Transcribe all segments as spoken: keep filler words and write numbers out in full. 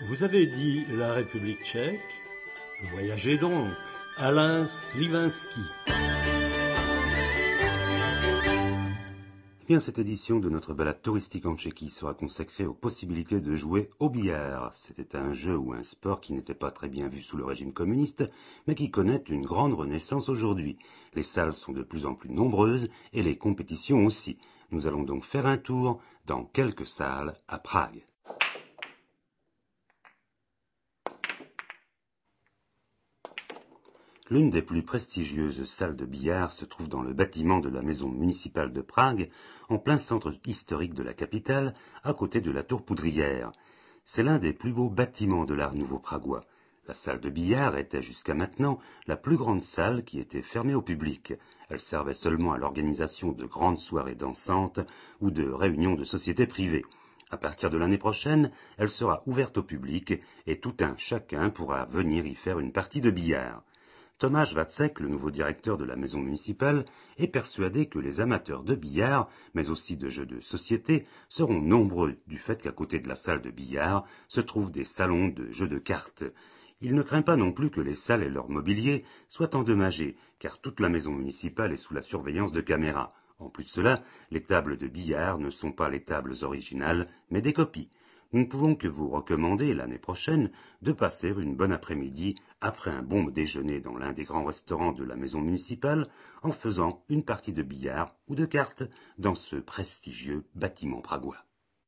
Vous avez dit la République tchèque? Voyagez donc, Alain Slivinski. Eh bien, cette édition de notre balade touristique en Tchéquie sera consacrée aux possibilités de jouer au billard. C'était un jeu ou un sport qui n'était pas très bien vu sous le régime communiste, mais qui connaît une grande renaissance aujourd'hui. Les salles sont de plus en plus nombreuses et les compétitions aussi. Nous allons donc faire un tour dans quelques salles à Prague. L'une des plus prestigieuses salles de billard se trouve dans le bâtiment de la maison municipale de Prague, en plein centre historique de la capitale, à côté de la tour poudrière. C'est l'un des plus beaux bâtiments de l'art nouveau pragois. La salle de billard était jusqu'à maintenant la plus grande salle qui était fermée au public. Elle servait seulement à l'organisation de grandes soirées dansantes ou de réunions de sociétés privées. À partir de l'année prochaine, elle sera ouverte au public et tout un chacun pourra venir y faire une partie de billard. Tomáš Vacek, le nouveau directeur de la maison municipale, est persuadé que les amateurs de billard, mais aussi de jeux de société, seront nombreux du fait qu'à côté de la salle de billard se trouvent des salons de jeux de cartes. Il ne craint pas non plus que les salles et leur mobilier soient endommagés, car toute la maison municipale est sous la surveillance de caméras. En plus de cela, les tables de billard ne sont pas les tables originales, mais des copies. Nous ne pouvons que vous recommander l'année prochaine de passer une bonne après-midi après un bon déjeuner dans l'un des grands restaurants de la maison municipale en faisant une partie de billard ou de cartes dans ce prestigieux bâtiment pragois.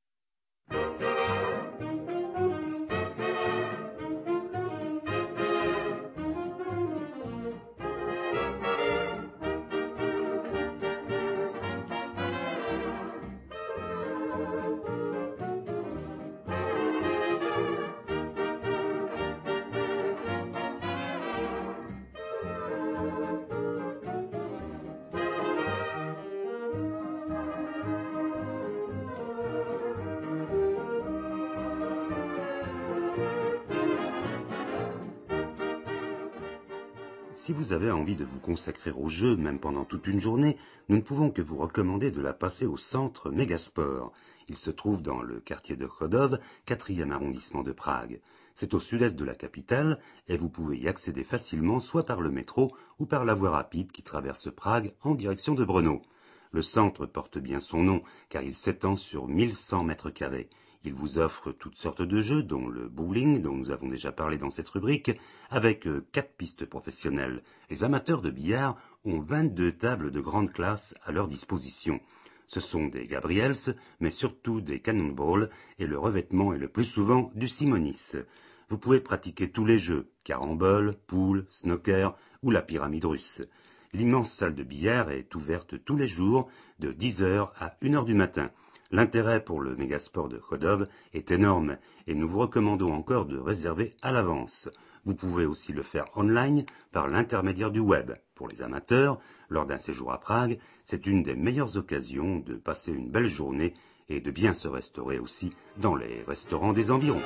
Si vous avez envie de vous consacrer au jeu, même pendant toute une journée, nous ne pouvons que vous recommander de la passer au centre Megasport. Il se trouve dans le quartier de Chodov, quatrième arrondissement de Prague. C'est au sud-est de la capitale et vous pouvez y accéder facilement soit par le métro ou par la voie rapide qui traverse Prague en direction de Brno. Le centre porte bien son nom car il s'étend sur mille cent mètres carrés. Il vous offre toutes sortes de jeux, dont le bowling, dont nous avons déjà parlé dans cette rubrique, avec euh, quatre pistes professionnelles. Les amateurs de billard ont vingt-deux tables de grande classe à leur disposition. Ce sont des Gabriels, mais surtout des Cannonball, et le revêtement est le plus souvent du Simonis. Vous pouvez pratiquer tous les jeux, carambole, poule, snooker ou la pyramide russe. L'immense salle de billard est ouverte tous les jours, de dix heures à une heure du matin. L'intérêt pour le mégasport de Chodov est énorme et nous vous recommandons encore de réserver à l'avance. Vous pouvez aussi le faire online par l'intermédiaire du web. Pour les amateurs, lors d'un séjour à Prague, c'est une des meilleures occasions de passer une belle journée et de bien se restaurer aussi dans les restaurants des environs.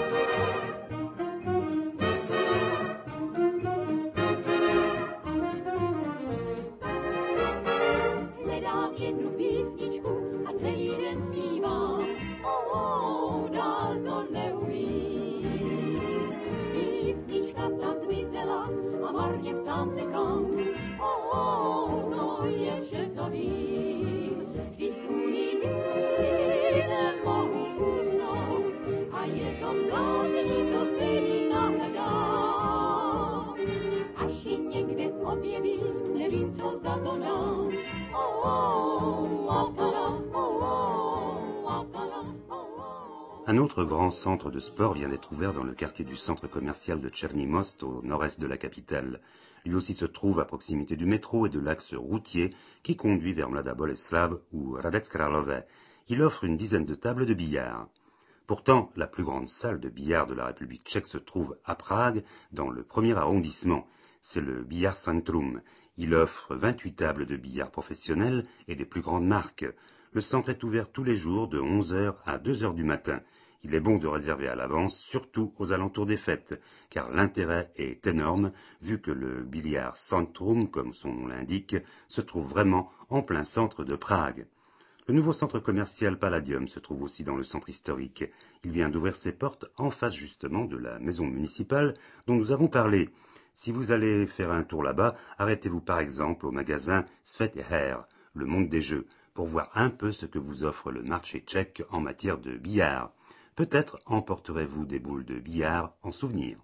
Un autre grand centre de sport vient d'être ouvert dans le quartier du centre commercial de Tcherny Most, au nord-est de la capitale. Lui aussi se trouve à proximité du métro et de l'axe routier qui conduit vers Mladá Boleslav ou Hradec Králové. Il offre une dizaine de tables de billard. Pourtant, la plus grande salle de billard de la République tchèque se trouve à Prague, dans le premier arrondissement. C'est le Billard Centrum. Il offre vingt-huit tables de billard professionnelles et des plus grandes marques. Le centre est ouvert tous les jours de onze heures à deux heures du matin. Il est bon de réserver à l'avance, surtout aux alentours des fêtes, car l'intérêt est énorme, vu que le Billard Centrum, comme son nom l'indique, se trouve vraiment en plein centre de Prague. Le nouveau centre commercial Palladium se trouve aussi dans le centre historique. Il vient d'ouvrir ses portes en face justement de la maison municipale dont nous avons parlé. Si vous allez faire un tour là-bas, arrêtez-vous par exemple au magasin Svet et Her, le monde des jeux, pour voir un peu ce que vous offre le marché tchèque en matière de billard. Peut-être emporterez-vous des boules de billard en souvenir.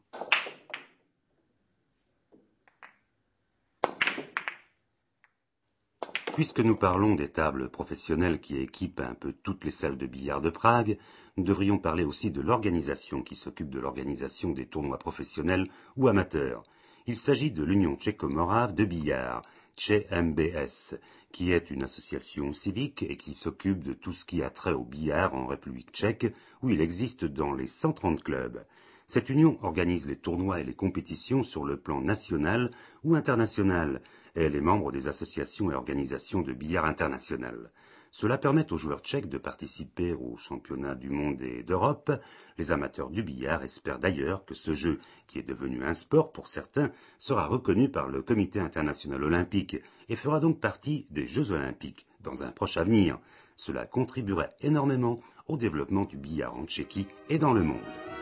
Puisque nous parlons des tables professionnelles qui équipent un peu toutes les salles de billard de Prague, nous devrions parler aussi de l'organisation qui s'occupe de l'organisation des tournois professionnels ou amateurs. Il s'agit de l'Union tchéco-morave de billard, T C M B S, qui est une association civique et qui s'occupe de tout ce qui a trait au billard en République tchèque, où il existe dans les cent trente clubs. Cette union organise les tournois et les compétitions sur le plan national ou international, et elle est membre des associations et organisations de billard internationales. Cela permet aux joueurs tchèques de participer aux championnats du monde et d'Europe. Les amateurs du billard espèrent d'ailleurs que ce jeu, qui est devenu un sport pour certains, sera reconnu par le Comité international olympique et fera donc partie des Jeux olympiques dans un proche avenir. Cela contribuerait énormément au développement du billard en Tchéquie et dans le monde.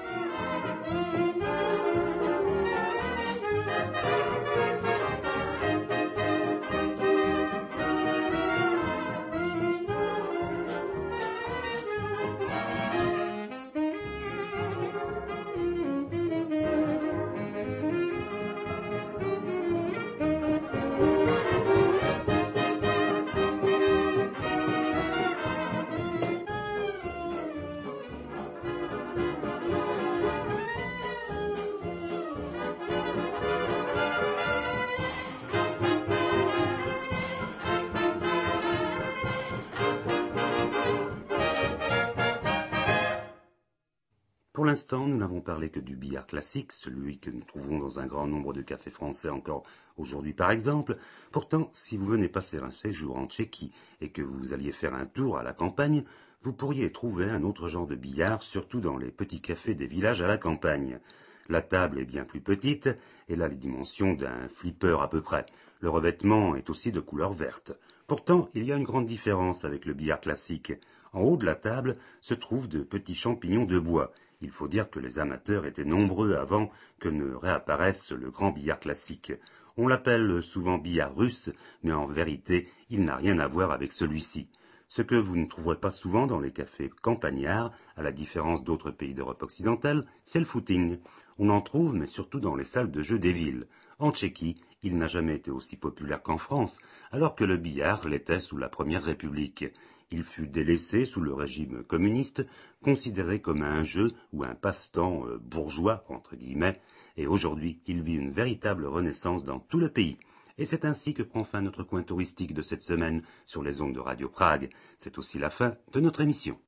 Pour l'instant, nous n'avons parlé que du billard classique, celui que nous trouvons dans un grand nombre de cafés français encore aujourd'hui par exemple. Pourtant, si vous venez passer un séjour en Tchéquie et que vous alliez faire un tour à la campagne, vous pourriez trouver un autre genre de billard, surtout dans les petits cafés des villages à la campagne. La table est bien plus petite, elle a les dimensions d'un flipper à peu près. Le revêtement est aussi de couleur verte. Pourtant, il y a une grande différence avec le billard classique. En haut de la table se trouvent de petits champignons de bois. Il faut dire que les amateurs étaient nombreux avant que ne réapparaisse le grand billard classique. On l'appelle souvent billard russe, mais en vérité, il n'a rien à voir avec celui-ci. Ce que vous ne trouverez pas souvent dans les cafés campagnards, à la différence d'autres pays d'Europe occidentale, c'est le footing. On en trouve, mais surtout dans les salles de jeux des villes. En Tchéquie, il n'a jamais été aussi populaire qu'en France, alors que le billard l'était sous la Première République. Il fut délaissé sous le régime communiste, considéré comme un jeu ou un passe-temps euh, bourgeois, entre guillemets, et aujourd'hui il vit une véritable renaissance dans tout le pays. Et c'est ainsi que prend fin notre coin touristique de cette semaine sur les ondes de Radio Prague. C'est aussi la fin de notre émission.